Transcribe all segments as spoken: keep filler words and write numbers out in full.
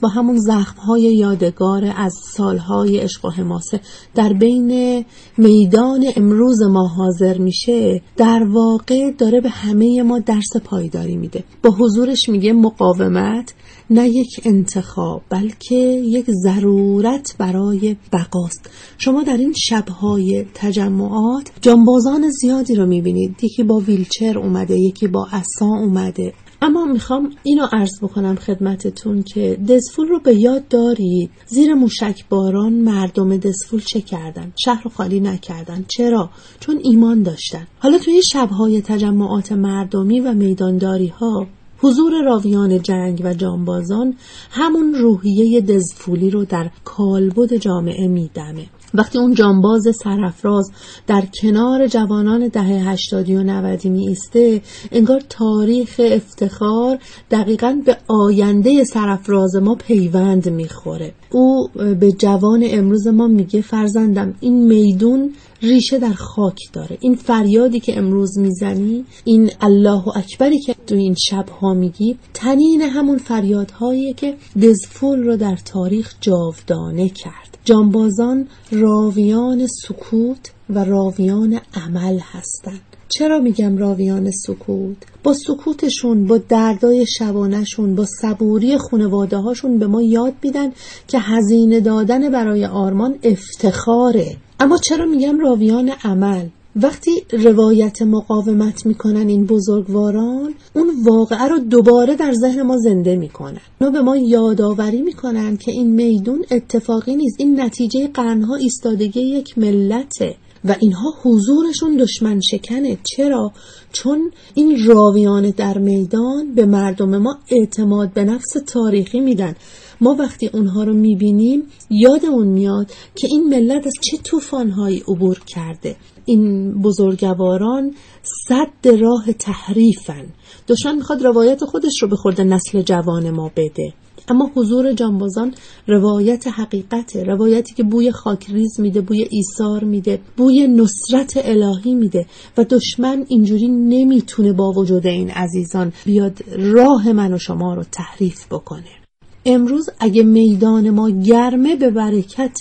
با همون زخم‌های یادگار از سالهای عشق و حماسه در بین میدان امروز ما حاضر میشه، در واقع داره به همه ما درس پایداری میده. با حضورش میگه مقاومت نه یک انتخاب بلکه یک ضرورت برای بقاست. شما در این شب‌های تجمعات جانبازان زیادی رو میبینید، یکی با ویلچر اومده، یکی با عصا اومده. اما میخوام اینو عرض بکنم خدمتتون که دزفول رو به یاد دارید. زیر موشک باران مردم دزفول چه کردن؟ شهر رو خالی نکردن. چرا؟ چون ایمان داشتن. حالا توی شب‌های تجمعات مردمی و میدانداری ها حضور راویان جنگ و جانبازان همون روحیه دزفولی رو در کالبد جامعه میدمه. وقتی اون جانباز سرافراز در کنار جوانان دهه هشتادی و نودی می ایسته، انگار تاریخ افتخار دقیقاً به آینده سرافراز ما پیوند میخوره. او به جوان امروز ما میگه فرزندم، این میدون ریشه در خاک داره. این فریادی که امروز میزنی، این الله اکبری که تو این شب‌ها میگی، تنین همون فریادهاییه که دزفول رو در تاریخ جاودانه کرد. جانبازان راویان سکوت و راویان عمل هستند. چرا میگم راویان سکوت؟ با سکوتشون، با دردای شبانهشون، با صبوری خانواده هاشون به ما یاد میدن که هزینه دادن برای آرمان افتخاره. اما چرا میگم راویان عمل؟ وقتی روایت مقاومت میکنن این بزرگواران، اون واقعه رو دوباره در ذهن ما زنده میکنن. اونا به ما یادآوری میکنن که این میدون اتفاقی نیست، این نتیجه قرنها ایستادگی یک ملته و اینها حضورشون دشمن شکنه. چرا؟ چون این راویان در میدان به مردم ما اعتماد به نفس تاریخی میدن. ما وقتی اونها رو میبینیم یادمون میاد که این ملت از چه طوفان‌هایی عبور کرده. این بزرگواران سد راه تحریفن. دشمن میخواد روایت خودش رو به خورد نسل جوان ما بده، اما حضور جانبازان روایت حقیقته، روایتی که بوی خاکریز میده، بوی ایثار میده، بوی نصرت الهی میده و دشمن اینجوری نمیتونه با وجود این عزیزان بیاد راه من و شما رو تحریف بکنه. امروز اگه میدان ما گرمه به برکت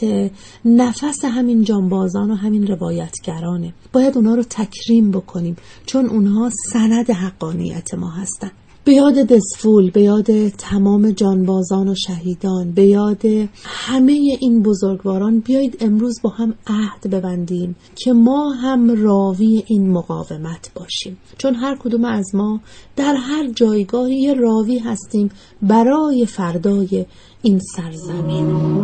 نفس همین جانبازان و همین روایتگرانه. باید اونا رو تکریم بکنیم چون اونها سند حقانیت ما هستن. به یاد دزفول، به یاد تمام جانبازان و شهیدان، به یاد همه این بزرگواران بیایید امروز با هم عهد ببندیم که ما هم راوی این مقاومت باشیم، چون هر کدوم از ما در هر جایگاهی یه راوی هستیم برای فردای این سرزمین.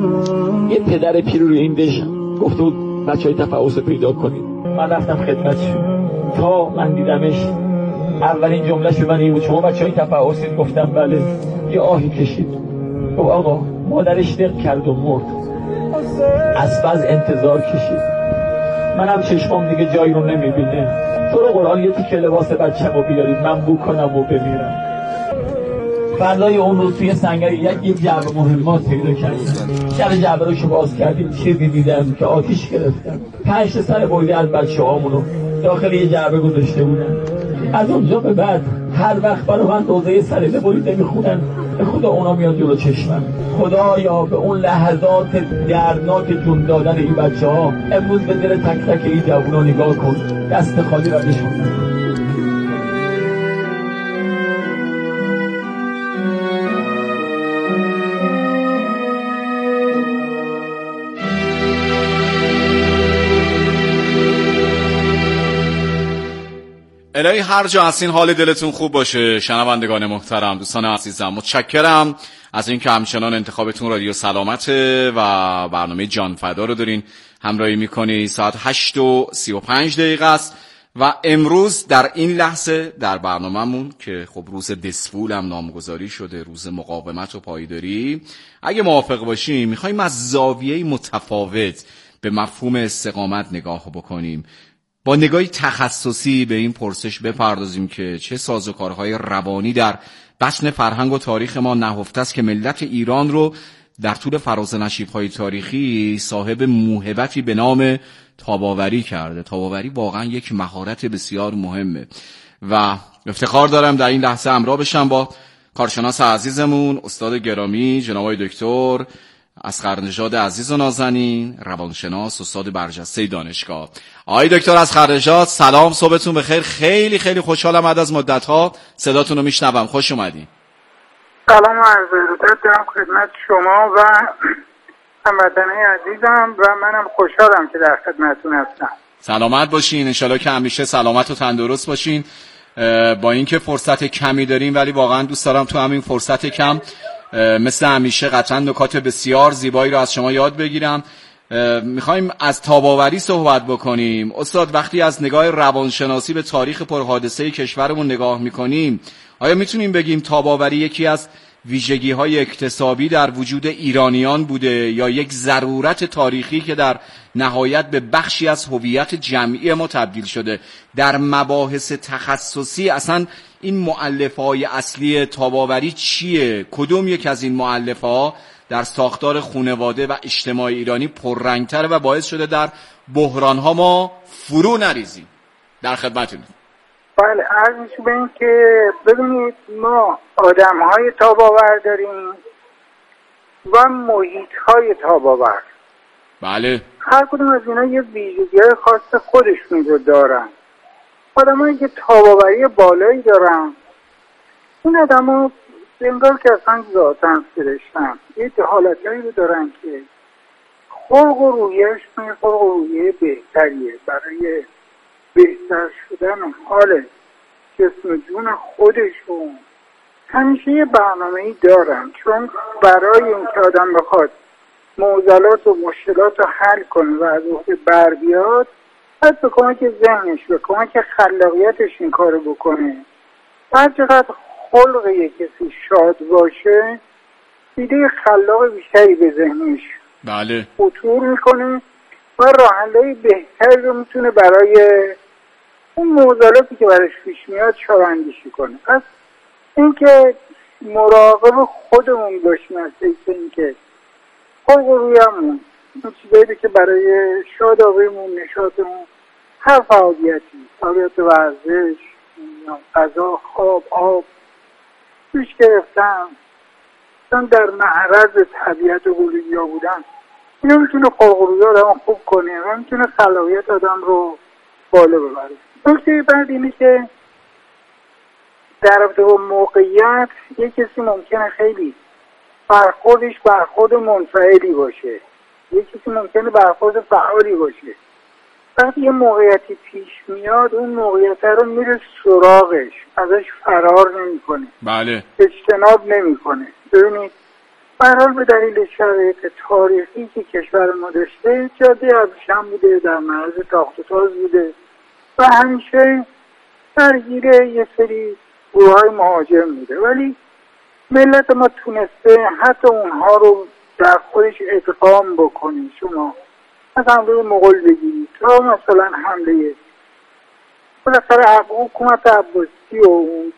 یه پدر پیر روی این دژ گفته بود بچهای تفحص پیدا کنید. من رفتم خدمتشون تا من دیدمش، اولین جملهش به من این بود شما بچه‌های تفحصید؟ گفتم بله. یه آهی کشید، گفت آقا مادرش دق کرد و مرد. اسب انتظار کشید، منم چشمام دیگه جایی رو نمیبینه. تو رو قرآن یه تیکه لباس بچه‌مو بیارید من بو کنم و بمیرم. فردای اون روز توی سنگر یک یک جعبه مهمات پیدا کردیم. در جعبه رو که باز کردیم چیزی دیدم که آتیش گرفتم. پنج سر بریده از بچه‌هامونو داخل یه جعبه گذاشته بودن. از اونجا به بعد هر وقت برای من روزه سلیله بریده میخونن، به خدا اونا میاد جلو چشمم. خدایا به اون لحظات دردناک جون دادن این بچه ها امروز به دل تک تک این جوونا نگاه کن، دست خالی را نشون. الهی هر جا هستین حال دلتون خوب باشه. شنوندگان محترم، دوستان عزیزم، متشکرم از اینکه همچنان انتخابتون رادیو سلامته و برنامه جان فدا رو دارین همراهی میکنی. ساعت هشت و سی و پنج دقیقه است و امروز در این لحظه در برنامه‌مون که خب روز دزفول هم نامگذاری شده، روز مقاومت و پایداری، اگه موافق باشیم میخوایم از زاویه متفاوت به مفهوم استقامت نگاه بکنیم، با نگاهی تخصصی به این پرسش بپردازیم که چه سازوکارهای روانی در بطن فرهنگ و تاریخ ما نهفته است که ملت ایران رو در طول فراز و نشیب‌های تاریخی صاحب موهبتی به نام تاب‌آوری کرده. تاب‌آوری واقعا یک مهارت بسیار مهمه و افتخار دارم در این لحظه همراه بشم با کارشناس عزیزمون، استاد گرامی جناب آقای دکتر اصغرنژاد عزیز و نازنین، روانشناس، استاد برجسته دانشگاه. آقای دکتر اصغرنژاد سلام، صبحتون بخیر. خیلی خیلی خوشحالم بعد از مدت‌ها صداتون رو میشنوم. خوش اومدین. سلام و عرض ادب دارم خدمت شما و هموطنان عزیزم و منم خوشحالم که در خدمتتون هستم. سلامت باشین، انشالله که همیشه سلامت و تندرست باشین. با اینکه فرصت کمی داریم ولی واقعا دوست دارم تو همین فرصت کم مثل همیشه قطعا نکات بسیار زیبایی رو از شما یاد بگیرم. میخوایم از تاب‌آوری صحبت بکنیم. استاد وقتی از نگاه روانشناسی به تاریخ پرحادثه کشورمون نگاه میکنیم، آیا میتونیم بگیم تاب‌آوری یکی از ویژگی‌های اکتسابی در وجود ایرانیان بوده یا یک ضرورت تاریخی که در نهایت به بخشی از هویت جمعی ما تبدیل شده؟ در مباحث تخصصی اصلا این مؤلفه‌های اصلی تاب‌آوری چیه؟ کدوم یک از این مؤلفه‌ها در ساختار خانواده و اجتماع ایرانی پررنگ‌تر و باعث شده در بحران‌ها ما فرو نریزیم؟ در خدمتتونم. بله، عرض میشه به این که ببینید ما آدم‌های تاب‌آور داریم و محیط‌های تاب‌آور. بله. هر کدوم از اینا یه ویژگی‌های خاص خودشون رو دارن. آدم‌هایی که تاب‌آوری بالایی دارن، این آدم‌ها انگار که اصلا ذاتاً فرشتن، یه حالتایی رو دارن که خلق و رویه‌شون خلق و رویه بهتریه برای بهتر شدن حال جسم و جون خودشون. همیشه یه برنامه‌ای دارن، چون برای اینکه آدم بخواد معضلات و مشکلات رو حل کنه و از عهده بر بیاد، باید به کمک ذهنش، به کمک خلاقیتش این کارو بکنه. هر چقدر خلق یک کسی شاد باشه، ایده خلاق بیشتری به ذهنش بله خطور میکنه و راه حل‌های بهتری رو میتونه برای اون معضلاتی که براش پیش میاد چاره‌اندیشی کنه. پس اینکه مراقب خودمون باشیم از اینکه خلق و رویمون اون چیزایی که برای شادابیمون، نشاطمون، هر فعالیتی، فعالیت ورزش، غذا، خواب، آب، پیش گرفتن، چون در معرض طبیعت و گلویا بودن، اینو میتونه خلق و روی آدم خوب کنه و میتونه خلاقیت آدم رو بالا ببره. نکته بعد اینه که در رابطه با موقعیت یک کسی ممکنه خیلی برخوردش برخورد منفعلی باشه، یک کسی ممکنه برخورد فعالی باشه. وقتی یه موقعیتی پیش میاد اون موقعیت رو میره سراغش، ازش فرار نمیکنه، بله اجتناب نمیکنه. ببینید به هر حال به دلیل شرایط تاریخی که کشور ما داشته، جاده ابریشم بوده، در معرض تاخت و تاز بوده و همیشه درگیر یه سری گروه‌های مهاجم بوده، ولی ملت ما تونسته حتی اونها رو در خودش ادغام بکنه. شما از حمله مغول بگیرید تا مثلا حمله بالاخره حکومت عباسی و اون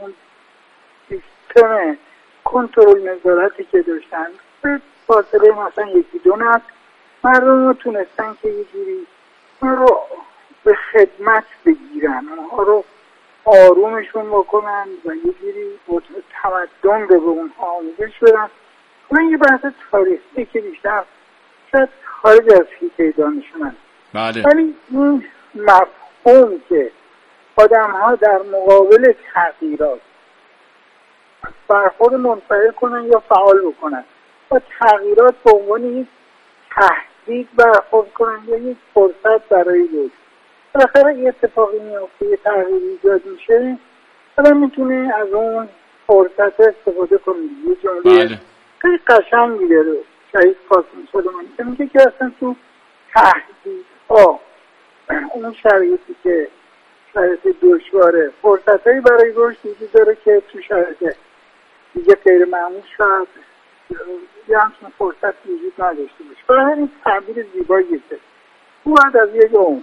سیستم کنترل نظارتی که داشتن، به فاصله مثلا یکی دو نسل مردم رو تونستن که یه جوری اون رو به خدمت بگیرن، اونها رو آرومشون بکنن و یه جوری تمدن به اونها آموزش بدن. من یه بحث تاریخی که بیشتر شاید خارج از حیطه دانش من، بله ولی این مفهوم که آدم ها در مقابل تغییرات برخورد منفعل کنن یا فعال بکنن و تغییرات به عنوان یک تهدید برخورد کنن یا یک فرصت برای رشد، بالاخره یه اتفاقی میفته، یه تغییری ایجاد میشه، آدم میتونه از اون فرصت استفاده کنه. یه جمله خیلی قشنگی داره شهید قاسم سلیمانی که میگه که اصلا تو تهدیدها، اون شرایطی که شرایط دشواره، فرصتایی برای رشد وجود داره که تو شرایط دیگه غیر معمول شاید یه همچون فرصت وجود نداشته باشه. برای این تعبیر زیباییه که او بعد از یک اون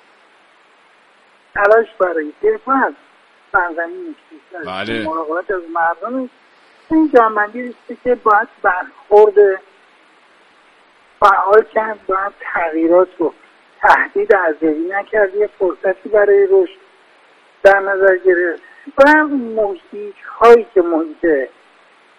تلاش برای دفاع از سرزمین بله مراقبت از مردم، این جنبندی ریسته که باید برخورد فعال کرد، باید تغییرات رو تهدید عذابی نکرد، یه فرصتی برای رشد در نظر گرفت و محیط هایی که محیط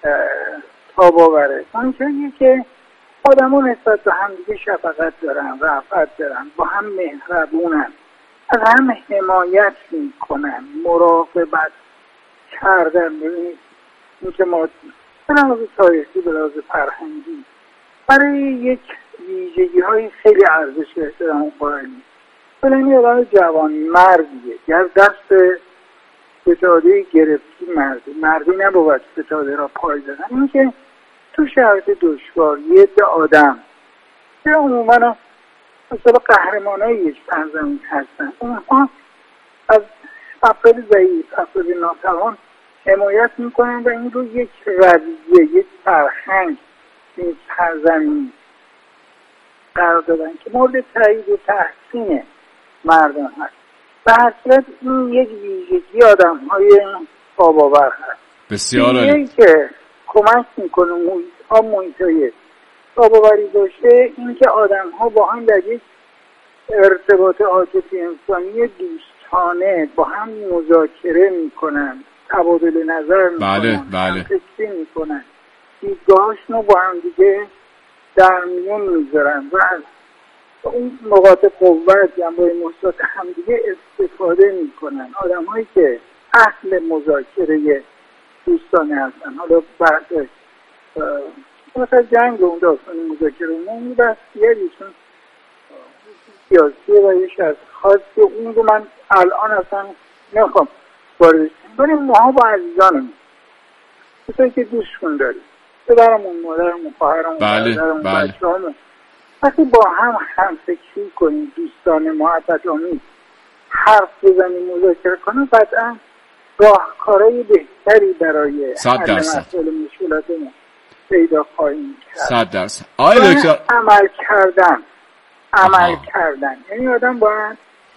تاب آوره. اونجاییه که آدم ها نسبت به هم دیگه شفقت دارن، رأفت دارن، با هم مهربونن، از هم حمایت میکنن، مراقبت کردن. این که ما به لحاظ تاریخی، به لحاظ فرهنگی برای یک ویژگی های خیلی ارزش احترام قائلیم. ولی این آدم جوان مردیه، گر دست ستاده گرفتی مردی مردی نبود ستاده را پای دادن. این که تو شرط دشوار یه ده آدم که عموما مثلا قهرمانای یک سرزمین هستن، اونها از افراد ضعیف، افراد ناتوان حمایت میکنن و این رو یک رویه، یک فرهنگ این سرزمین قرار دادن که مورد تایید و تحسین مردم هست. به هر صورت این یک ویژگی آدم های باباور هست. بسیار عالی. که کمک میکنه محیط ها محیط های باباوری داشته، این که آدم ها با هم در یک ارتباط عاطفی انسانی دوستانه با هم مذاکره میکنن، تبادل نظر میکنن، بله بله فکری میکنن، دیدگاهاشون رو با هم دیگه در میون میذارن و از اون نقاط قوت جنبه‌های مثبت هم دیگه استفاده میکنن. آدم هایی که اهل مذاکره دوستانه هستن، حالا بعد مثلا جنگ و اون داستان مذاکره اون بس یکیشون سیاسیه و یک از خاصی اون رو من الان اصلا نمیخوام واردش کنم، ولی ما با عزیزانمون کسایی که دوستشون داریم، پدرمون، مادرمون، خواهرمون، برادرمون، بچه‌هامون، وقتی با هم هم فکری کنیم، دوستانه، محبت آمیز حرف بزنیم، مذاکره کنیم، قطعا راهکارهای بهتری برای حل مسائل مشکلاتمون پیدا خواهیم کرد. صد درصد. آقای دکتر عمل کردن عمل آها. کردن یعنی آدم باید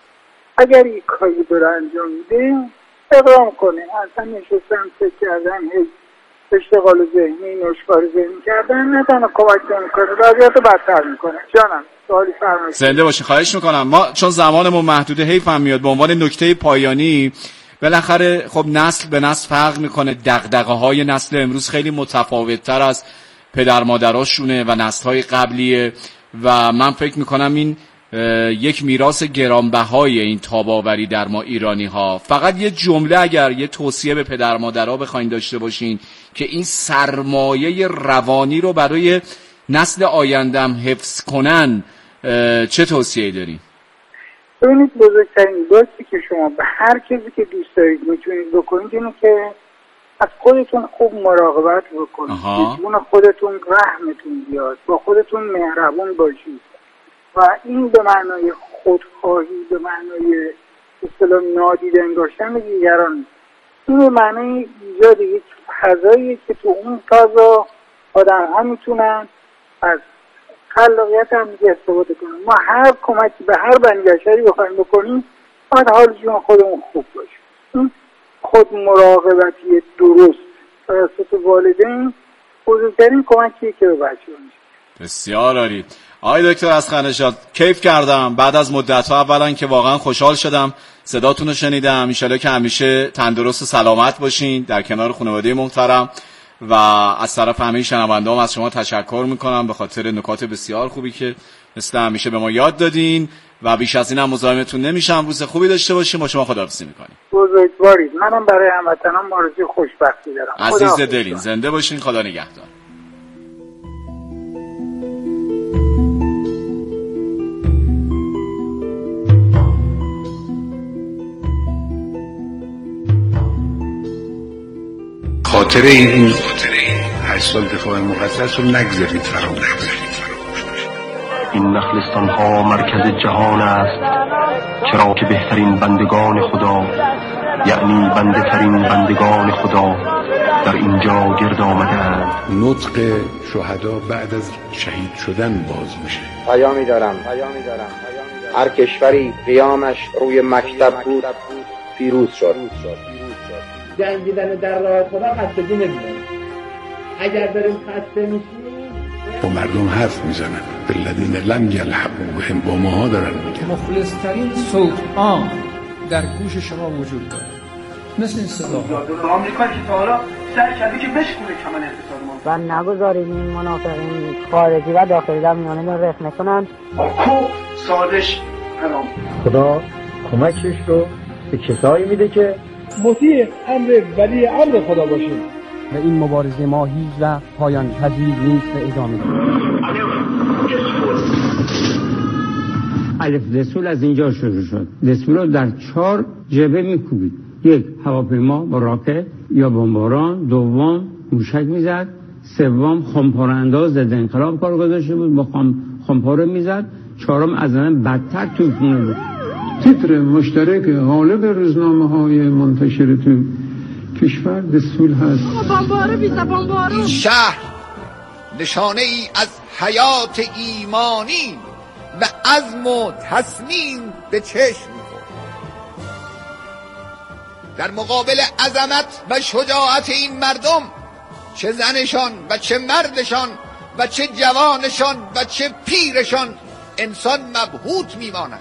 اگر یک کاری داره انجام میده اقدام کنه. اصلا نشستن فکر کردن، هی اشتغال ذهنی، نشکار ذهنی کردن نه تنها کمک نمیکنه، وضعیت بدتر میکنه. جانم سوالی فرمایید. زنده باشی. خواهش میکنم. ما چون زمانمون محدوده حیفم میاد به عنوان نکته پایانی، بالاخره خب نسل به نسل فرق میکنه، دغدغه‌های نسل امروز خیلی متفاوت‌تر از پدر مادراشونه و نسل‌های قبلیه و من فکر میکنم این یک میراث گرانبهای این تاباوری در ما ایرانی ها. فقط یه جمله اگر یه توصیه به پدر مادرها بخواین داشته باشین که این سرمایه روانی رو برای نسل آیندهم حفظ کنن، چه توصیه‌ای دارین؟ ببینید بزرگترین دوستی که شما به هر کسی که دوست دارید میتونید بکنید اینه که از خودتون خوب مراقبت بکنید، بدون خودتون رحمتون بیاد، با خودتون مهربون باشید و این به معنای خودخواهی، به معنای اصطلاح نادیده انگاشتن به دیگران، این به معنای ایجاد یک فضایی که تو اون فضا آدم ها میتونن از خلاقیت هم دیگه استفاده کنن. ما هر کمکی به هر بنگشری بخوایم بکنیم باید حال جون خودمون خوب باشه. این خود مراقبتی درست توسط والدین بزرگترین کمکیه که به بچه میشه. بسیار عالی. آقای دکتر اسخندشاد، کیف کردم بعد از مدت‌ها. اولا که واقعا خوشحال شدم صداتون رو شنیدم. ان شاءالله که همیشه تندرست و سلامت باشین در کنار خانواده محترم و از طرف همه شنونده‌ام از شما تشکر میکنم به خاطر نکات بسیار خوبی که مثل همیشه به ما یاد دادین و بیش از این هم مزاحمتون نمیشم. روز خوبی داشته باشین. با شما خداحافظی میکنیم. بزرگوارید. منم برای هموطنان آرزوی خوشبختی دارم. عزیز دلین، زنده باشین. خدا نگهدار. خاطر این هشت سال دفاع مقدس رو نگذارید فراموش کنید. این نخلستان ها مرکز جهان است، چرا که بهترین بندگان خدا، یعنی بنده ترین بندگان خدا در اینجا گرد آمدند. نطق شهدا بعد از شهید شدن باز میشه. پیامی دارم پیامی دارم هر کشوری قیامش روی مکتب بود پیروز شد. جنگیدن در راه خدا خستگی نمیدونه. اگر بریم خسته میشیم با مردم حرف میزنن، بالذین لم یلحقوا بهم، با ماها دارن میگن. مخلصترین صوت ها در گوش شما وجود داره، مثل این صداها. آمریکا که تا حالا سعی کرده که بشکنه کمال اقتصاد ما و نگذاریم این منافقین خارجی و داخلی در میانه رخنه کنن. کو سازش حرام. خدا کمکش رو به کسایی میده که مطیع امر ولی امر خدا باشیم و این مبارزه ما هیچ و پایان پذیر نیست و ادامه الف دسول از اینجا شروع شد. دسول رو در چهار جبهه میکوبید. یک، هواپیما با راکت یا بمباران. دوم، موشک میزد. سوم، خمپاره انداز ضد انقلاب کار گذاشته بود، با خمپاره میزد. چهارم، از من بدتر توپونه بود. تیتر مشترک غالب روزنامه‌های منتشر تو کشور دسول هست. بمبارو بیزا بمبارو. این شهر نشانه ای از حیات ایمانی و عزم و تصمیم به چشم می‌خورد. در مقابل عظمت و شجاعت این مردم، چه زنشان و چه مردشان و چه جوانشان و چه پیرشان، انسان مبهوت میماند.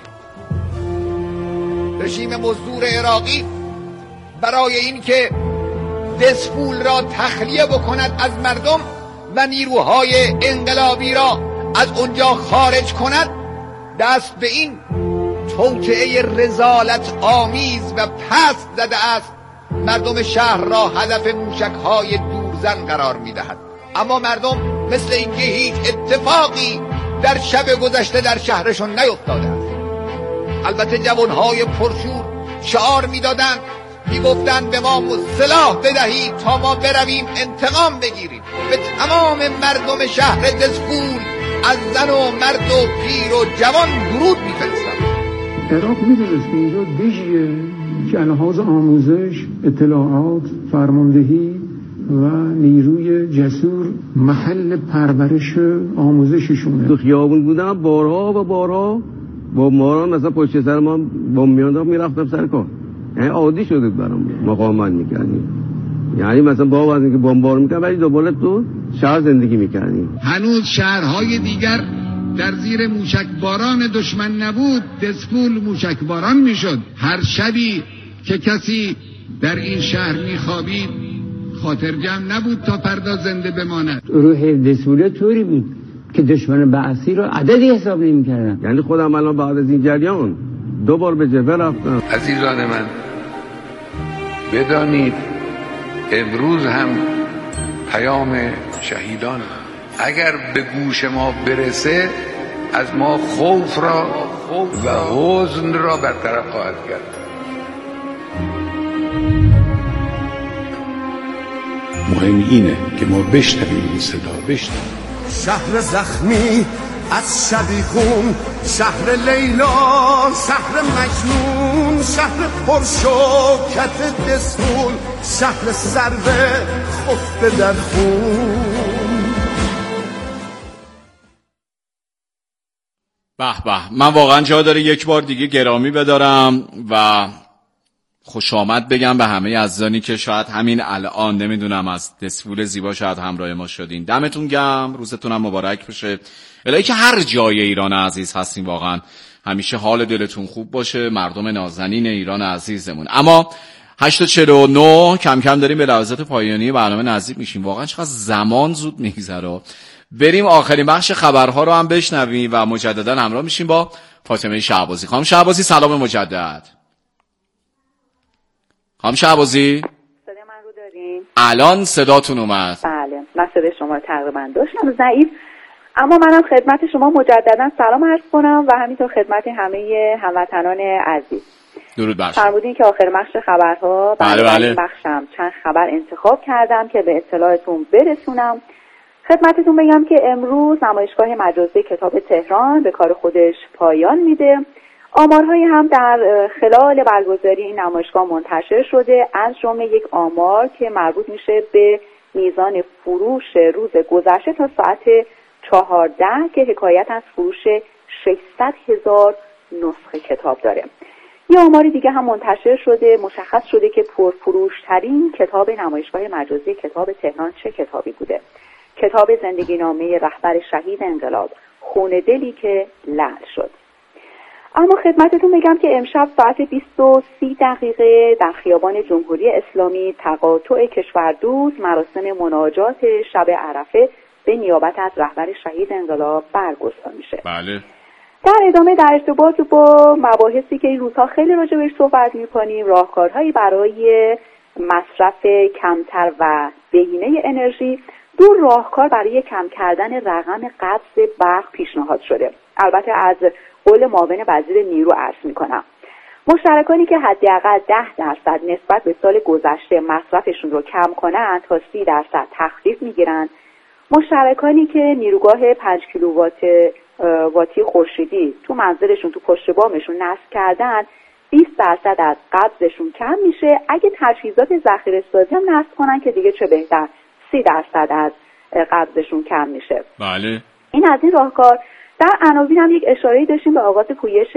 رژیم مزدور عراقی برای اینکه دسپول را تخلیه بکند از مردم و نیروهای انقلابی را از اونجا خارج کند، دست به این توطئه رذالت آمیز و پست زده است. مردم شهر را هدف موشک‌های دورزن قرار می‌دهد. اما مردم مثل اینکه هیچ اتفاقی در شب گذشته در شهرشون نیفتاده است. البته جوانهای پرشور شعار می‌دادند، می‌گفتند به ما سلاح بدهید تا ما برویم انتقام بگیریم. به تمام مردم شهر دسپول از زن و مرد و پیر و جوان درود می‌فرستم. عراق می‌دونست که اینجا دژیه که لحاظ آموزش، اطلاعات، فرماندهی و نیروی جسور محل پرورش آموزششونه. تو خیابون بودم بارها و بارها با ماران مثلا پشت سر ما با میانداخت میرفتم سر کار. یعنی عادی شده برام، مقاومت می‌کردیم. یعنی مثلا با وقتی که بمبار می‌کرد ولی دوباره تو شهر زندگی می‌کردیم. هنوز شهرهای دیگر در زیر موشکباران دشمن نبود، دسپول موشکباران میشد. هر شبی که کسی در این شهر میخوابید خاطر جمع نبود تا فردا زنده بماند. روح دسپول طوری بود که دشمن بعثی رو عددی حساب نمی‌کردن. یعنی خودم الان بعد از این جریان دو بار به جبهه رفتم. عزیزان من، بدانید امروز هم پیام شهیدان اگر به گوش ما برسه از ما خوف را و حزن را برطرف خواهد کرد. مهم اینه که ما بشنویم این صدا، بشنویم. شهر زخمی از شبیخون، شهر لیلا، شهر مجنون، شهر پرشوکت دسپول، شهر سرد خفته در خون. به به، من واقعا جا داره یک بار دیگه گرامی بدارم و خوش آمد بگم به همه عزیزانی که شاید همین الان نمیدونم از دسپول زیبا شاید همراه ما شدین. دمتون گرم، روزتون هم مبارک بشه. الهی که هر جای ایران عزیز هستین واقعا همیشه حال دلتون خوب باشه، مردم نازنین ایران عزیزمون. اما هشت و چهل و نه کم کم داریم به لحظات پایانی برنامه نزدیک میشیم. واقعا چقدر زمان زود میگذره. بریم آخرین بخش خبرها رو هم بشنویم و مجددا همراه میشیم با فاطمه شعبازی. خانم شعبازی سلام مجدد. خانم شعبازی صدای من رو دارین؟ الان صداتون اومد. بله، من صدای شما رو تقریبا داشتم ضعیف، اما منم خدمت شما مجددا سلام عرض کنم و همینطور خدمت همه هموطنان عزیز. درود بر شما. فرمودین که آخر بخش خبرها بله بله بخشم چند خبر انتخاب کردم که به اطلاعتون برسونم. خدمتتون بگم که امروز نمایشگاه مجازی کتاب تهران به کار خودش پایان میده. آمارهایی هم در خلال برگزاری این نمایشگاه منتشر شده، از جمله یک آمار که مربوط میشه به میزان فروش روز گذشته تا ساعت چهارده که حکایت از فروش ششصد هزار نسخه کتاب داره. یه آمار دیگه هم منتشر شده، مشخص شده که پرفروشترین کتاب نمایشگاه مجازی کتاب تهران چه کتابی بوده. کتاب زندگی نامه رهبر شهید انقلاب، خون دلی که لعل شد. اما خدمتتون بگم که امشب ساعت بیست و سی دقیقه در خیابان جمهوری اسلامی تقاطع کشوردوست مراسم مناجات شب عرفه به نیابت از رهبر شهید انقلاب برگزار میشه. بله. در ادامه در ارتباط با مباحثی که این روزها خیلی راجع بهش صحبت میکنیم، راهکارهایی برای مصرف کمتر و بهینه انرژی، دو راهکار برای کم کردن رقم قبض برق پیشنهاد شده. البته از قول معاون وزیر نیرو عرض میکنم. مشترکانی که حداقل ده درصد نسبت به سال گذشته مصرفشون رو کم کنن تا سی درصد تخفیف میگیرن. مشترکانی که نیروگاه پنج کیلووات واتی خورشیدی تو منزلشون تو پشت بامشون نصب کردن بیست درصد از قبضشون کم میشه. اگه تجهیزات ذخیره سازی هم نصب کنن که دیگه چه بهتر، سی درصد از قبضشون کم میشه. بله. این از این راهکار. در عناوین هم یک اشاره‌ای داشتیم به آغاز پویش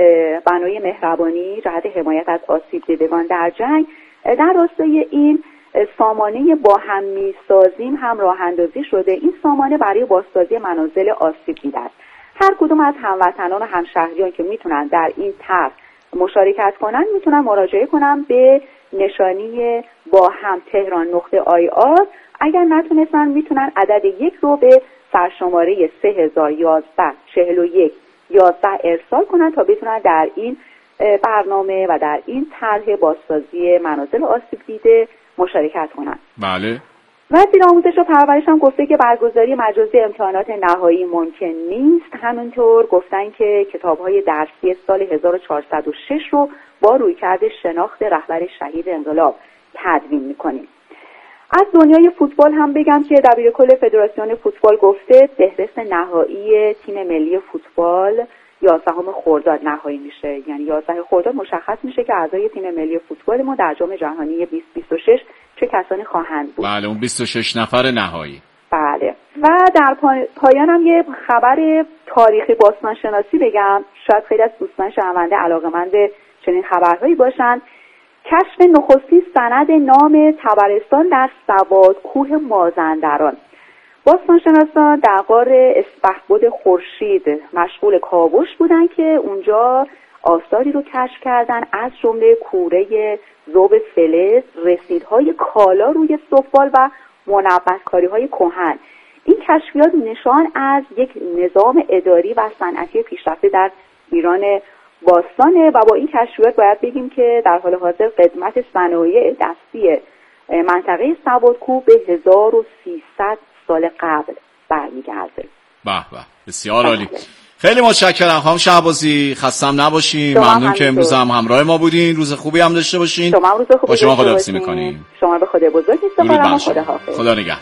بنای مهربانی جهت حمایت از آسیب دیدگان در جنگ. در راستای این سامانه با هم میسازیم هم راه اندازی شده. این سامانه برای بازسازی منازل آسیب دیده است. هر کدوم از هموطنان و همشهریان که میتونن در این طرح مشارکت کنن میتونن مراجعه کنن به نشانی با هم تهران نقطه آی آر. اگر نتونستن میتونن عدد یک رو به سرشماره سه هزار و یازده چهل و یک یازده ارسال کنن تا بتونن در این برنامه و در این طرح بازسازی منازل آسیب دیده مشارکت کنن. بله. وزیر آموزش و پرورش هم گفته که برگزاری مجازی امتحانات نهایی ممکن نیست. همینطور گفتن که کتاب‌های درسی سال هزار و چهارصد و شش رو با رویکرد شناخت رهبر شهید انقلاب تدوین می‌کنیم. از دنیای فوتبال هم بگم که دبیرکل فدراسیون فوتبال گفته فهرست نهایی تیم ملی فوتبال یازدهم خرداد نهایی میشه. یعنی یازده خرداد مشخص میشه که اعضای تیم ملی فوتبال ما در جام جهانی بیست بیست و شش چه کسانی خواهند بود. بله، اون بیست و شش نفر نهایی. بله. و در پایان هم یه خبر تاریخی باستانشناسی بگم. شاید خیلی از دوستان شنونده علاقه‌مند چنین خبرهایی باشن. کشف نخستین سند نام طبرستان در سوادکوه مازندران. باستانشناسان در غار اسپهبد خورشید مشغول کاوش بودن که اونجا آثاری رو کشف کردن، از جمله کوره ذوب فلز، رسیدهای کالا روی سفال و منبت‌کاری‌های کهن. این کشفیات نشان از یک نظام اداری و صنعتی پیشرفته در ایران باستانه و با این کشفیات باید بگیم که در حال حاضر قدمت صنایع دستی منطقه سوادکوه به هزار و سیصد سال قبل برمیگرده. به به، بسیار عالی. خیلی متشکرم خانم شهبازی، خستم نباشین. ممنون که امروز هم همراه ما بودین. روز خوبی هم داشته باشین. شما روز خوبی با شما خداحافظی می‌کنیم. شما به خدا بزرگ می‌سپارم. خداحافظ. خدا نگهدار.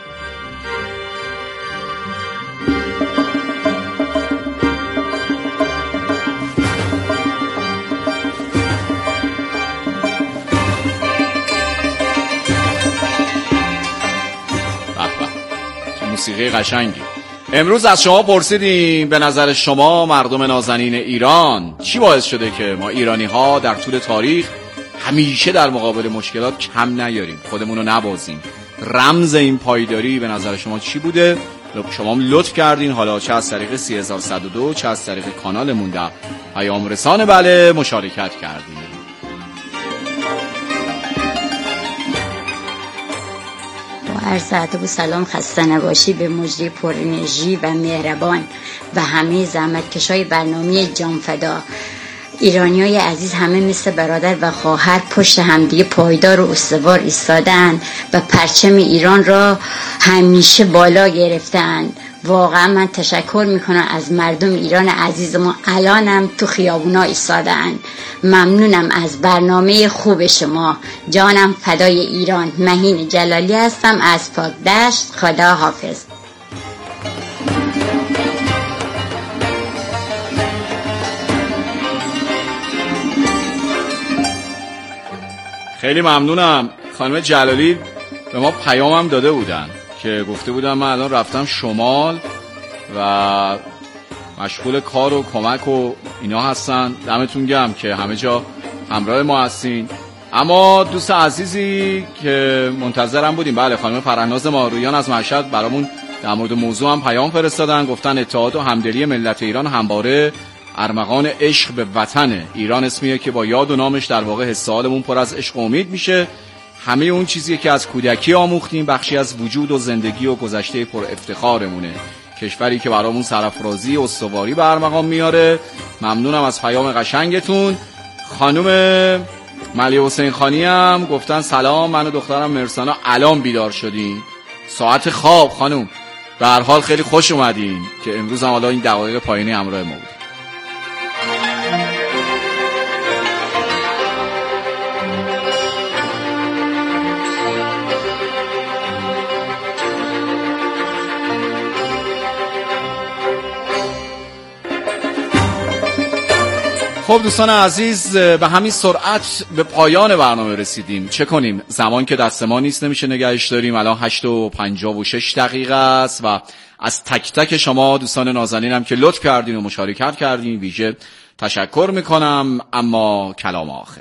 موسیقی قشنگی. امروز از شما پرسیدیم به نظر شما مردم نازنین ایران چی باعث شده که ما ایرانی ها در طول تاریخ همیشه در مقابل مشکلات کم نیاریم، خودمون رو نبازیم؟ رمز این پایداری به نظر شما چی بوده؟ شما هم لطف کردین، حالا چه از طریق سه هزار و صد و دو چه از طریق کانالمون در پیام رسان بله مشارکت کردین. عرض ادب و سلام، خسته نباشی به مجری پر انرژی و مهربان و همه زحمتکشای برنامه جان فدا. ایرانیای عزیز همه مثل برادر و خواهر پشت همدیگه پایدار و استوار ایستادن و پرچم ایران را همیشه بالا گرفتن. واقعا من تشکر میکنم از مردم ایران عزیز ما، الانم تو خیابونا ایستادن. ممنونم از برنامه خوب شما. جانم فدای ایران. مهین جلالی هستم از پاکدشت. خدا حافظ. خیلی ممنونم. خانم جلالی به ما پیامم داده بودن که گفته بودم من الان رفتم شمال و مشغول کار و کمک و اینا هستن. دمتون گرم که همه جا همراه ما هستین. اما دوست عزیزی که منتظرم بودیم، بله، خانم فرهناز مارویان از مشهد برامون در مورد موضوع هم پیام فرستادن، گفتن اتحاد و همدلی ملت ایران همواره ارمغان عشق به وطن ایران اسمیه که با یاد و نامش در واقع حس حالمون پر از عشق و امید میشه. همه اون چیزی که از کودکی آموختیم بخشی از وجود و زندگی و گذشته پر افتخارمونه. کشوری که برامون سرافرازی و استواری به ارمغان میاره. ممنونم از پیام قشنگتون. خانم ملی حسین خانی هم گفتن سلام، من و دخترم مرسانا الان بیدار شدیم. ساعت خواب خانم. به هر حال خیلی خوش اومدین که امروز هم حالا این دقایق پایینی همراه ما بود. خب دوستان عزیز، به همین سرعت به پایان برنامه رسیدیم. چه کنیم؟ زمان که دست ما نیست، نمیشه نگهش داریم. الان هشت و پنجاه و شش دقیقه است و از تک تک شما دوستان نازنینم که لطف کردین و مشارکت کردین ویژه تشکر میکنم. اما کلام آخر.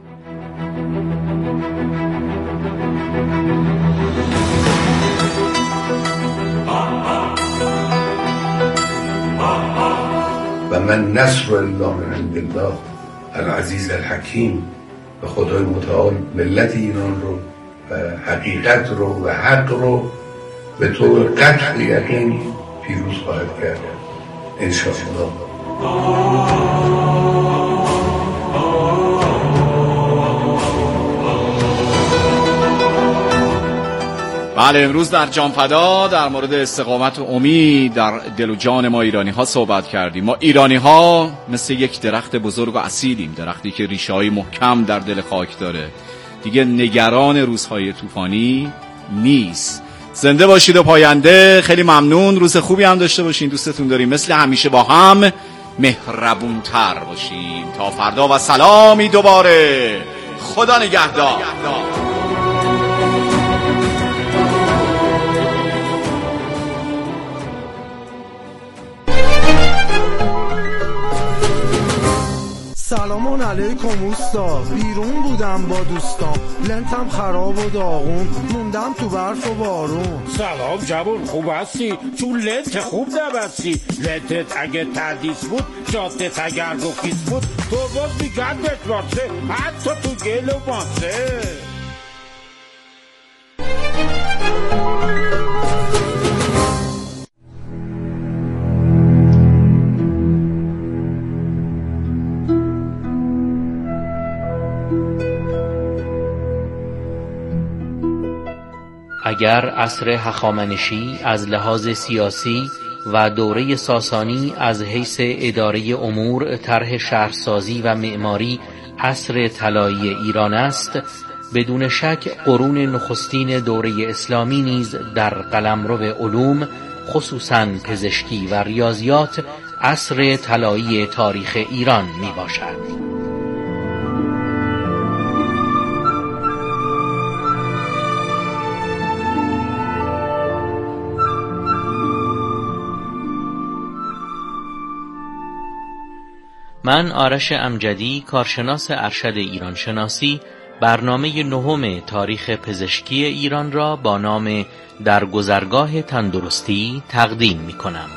و من نصر الله من عند الله العزیز الحکیم، و خدای متعال ملت ایران رو و حقیقت رو و حق رو به طور قطع یقین پیروز خواهد کرد انشاءالله. بله، امروز در جانفدا در مورد استقامت و امید در دل و جان ما ایرانی ها صحبت کردیم. ما ایرانی ها مثل یک درخت بزرگ و اصیلیم، درختی که ریشه های محکم در دل خاک داره، دیگه نگران روزهای طوفانی نیست. زنده باشید و پاینده. خیلی ممنون، روز خوبی هم داشته باشین. دوستتون داریم. مثل همیشه با هم مهربون تر باشیم. تا فردا و سلامی دوباره. خدا نگهدار. سلام علیکم اوستا، بیرون بودم با دوستام، لنتم خراب و داغون، موندم تو برف و بارون. سلام جوون، خوب هستی؟ چون لنت خوب نبستی. لنتت اگه تردیس بود، جادت اگر گفیس بود، تو باز میگردت راسه، حتی تو گل و ماسه. اگر عصر هخامنشی از لحاظ سیاسی و دوره ساسانی از حیث اداره امور، طرح شهرسازی و معماری عصر طلایی ایران است، بدون شک قرون نخستین دوره اسلامی نیز در قلمرو علوم، خصوصاً پزشکی و ریاضیات، عصر طلایی تاریخ ایران می باشد. من آرش امجدی، کارشناس ارشد ایران شناسی، برنامه نهم تاریخ پزشکی ایران را با نام در گذرگاه تندرستی تقدیم می کنم.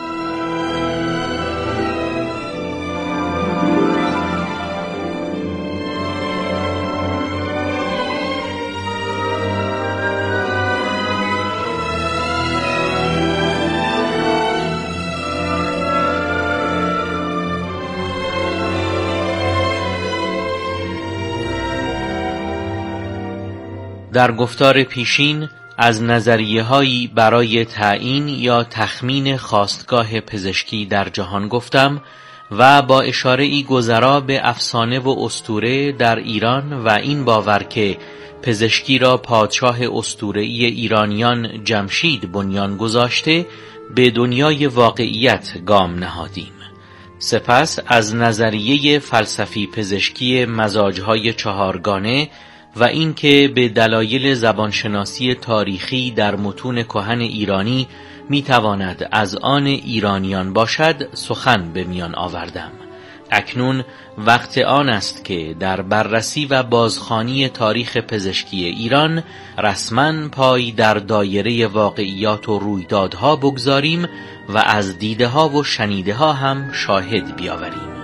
در گفتار پیشین از نظریه‌هایی برای تعیین یا تخمین خاستگاه پزشکی در جهان گفتم و با اشاره‌ای گذرا به افسانه و اسطوره در ایران و این باور که پزشکی را پادشاه اسطوره‌ای ایرانیان جمشید بنیان گذاشته به دنیای واقعیت گام نهادیم. سپس از نظریه فلسفی پزشکی مزاج‌های چهارگانه و اینکه به دلایل زبانشناسی تاریخی در متون کهن ایرانی میتواند از آن ایرانیان باشد سخن به میان آوردم. اکنون وقت آن است که در بررسی و بازخوانی تاریخ پزشکی ایران رسما پای در دایره واقعیات و رویدادها بگذاریم و از دیده ها و شنیده ها هم شاهد بیاوریم.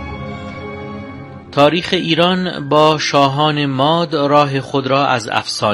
تاریخ ایران با شاهان ماد راه خود را از افسانه